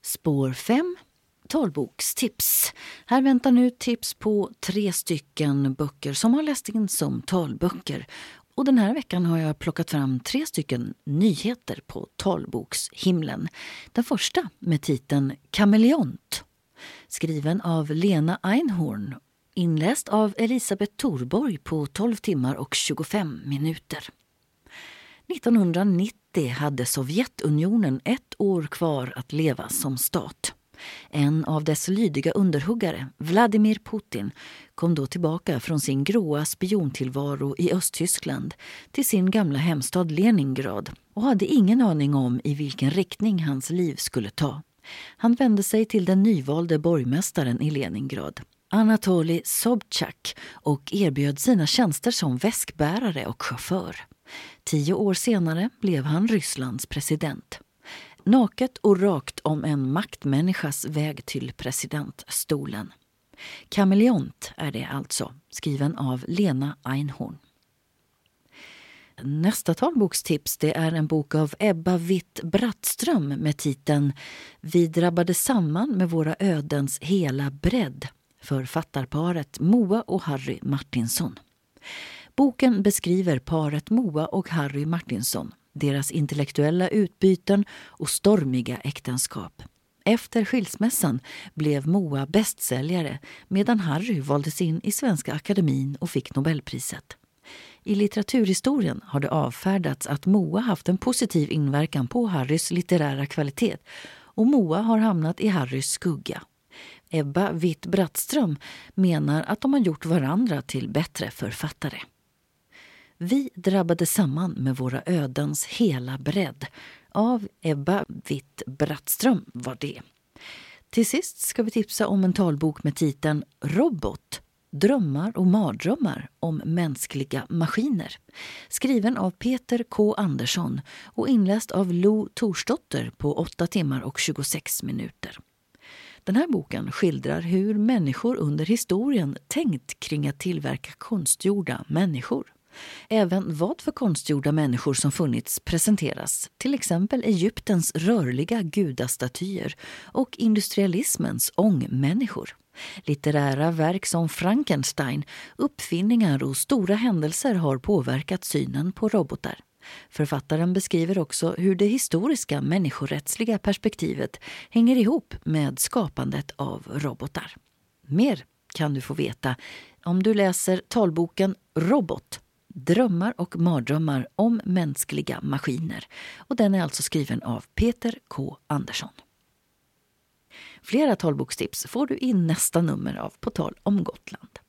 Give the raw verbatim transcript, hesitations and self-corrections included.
Spår fem. Talbokstips. Här väntar nu tips på tre stycken böcker som har läst in som talböcker. Och den här veckan har jag plockat fram tre stycken nyheter på talbokshimlen. Den första med titeln Kameleont. Skriven av Lena Einhorn. Inläst av Elisabeth Thorborg på tolv timmar och tjugofem minuter. nittonhundranittio hade Sovjetunionen ett år kvar att leva som stat. En av dess lydiga underhuggare, Vladimir Putin, kom då tillbaka från sin gråa spiontillvaro i Östtyskland till sin gamla hemstad Leningrad och hade ingen aning om i vilken riktning hans liv skulle ta. Han vände sig till den nyvalde borgmästaren i Leningrad, Anatolij Sobchak, och erbjöd sina tjänster som väskbärare och chaufför. Tio år senare blev han Rysslands president. Naket och rakt om en maktmänniskas väg till presidentstolen. Kameleont är det alltså, skriven av Lena Einhorn. Nästa talbokstips det är en bok av Ebba Witt-Brattström med titeln Vi drabbade samman med våra ödens hela bredd, författarparet Moa och Harry Martinsson. Boken beskriver paret Moa och Harry Martinsson, deras intellektuella utbyten och stormiga äktenskap. Efter skilsmässan blev Moa bästsäljare medan Harry valdes in i Svenska akademin och fick Nobelpriset. I litteraturhistorien har det avfärdats att Moa haft en positiv inverkan på Harrys litterära kvalitet och Moa har hamnat i Harrys skugga. Ebba Witt-Brattström menar att de har gjort varandra till bättre författare. Vi drabbade samman med våra ödens hela bredd. Av Ebba Witt-Brattström var det. Till sist ska vi tipsa om en talbok med titeln Robot. Drömmar och mardrömmar om mänskliga maskiner. Skriven av Peter K. Andersson och inläst av Lo Torsdotter på åtta timmar och tjugosex minuter. Den här boken skildrar hur människor under historien tänkt kring att tillverka konstgjorda människor. Även vad för konstgjorda människor som funnits presenteras, till exempel Egyptens rörliga gudastatyer och industrialismens ångmänniskor. Litterära verk som Frankenstein, uppfinningar och stora händelser har påverkat synen på robotar. Författaren beskriver också hur det historiska människorättsliga perspektivet hänger ihop med skapandet av robotar. Mer kan du få veta om du läser talboken Robot. Drömmar och mardrömmar om mänskliga maskiner. Och den är alltså skriven av Peter K. Andersson. Flera talbokstips får du i nästa nummer av På tal om Gotland.